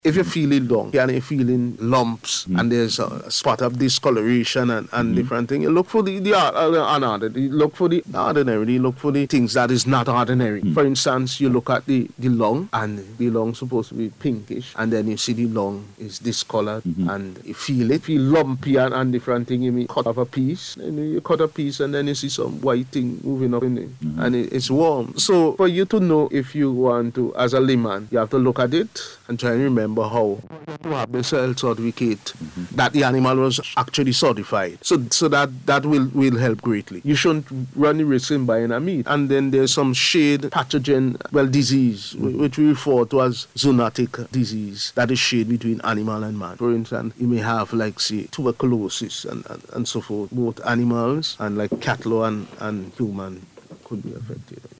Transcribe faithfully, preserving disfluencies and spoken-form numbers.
If you're feeling long and you're feeling lumps mm. and there's a spot of discoloration and, and mm-hmm. different things, you look for the, the uh, unordinary. You look for the ordinary. You look for the things that is not ordinary. Mm. For instance, you look at the, the lung, and the lung supposed to be pinkish, and then you see the lung is discolored, mm-hmm. and you feel it, feel lumpy and, and different things. You may cut off a piece, and you cut a piece, and then you see some white thing moving up in it, mm-hmm. and it, it's warm. So for you to know if you want to, as a layman, you have to look at it and try and remember how to have the cell certificate mm-hmm. that the animal was actually certified. So so that, that will, will help greatly. You shouldn't run the risk in buying a meat. And then there's some shade pathogen, well, disease, mm-hmm. which we refer to as zoonotic disease. That is shade between animal and man. For instance, you may have, like, say, tuberculosis and, and, and so forth. Both animals and, like, cattle and, and human could be affected.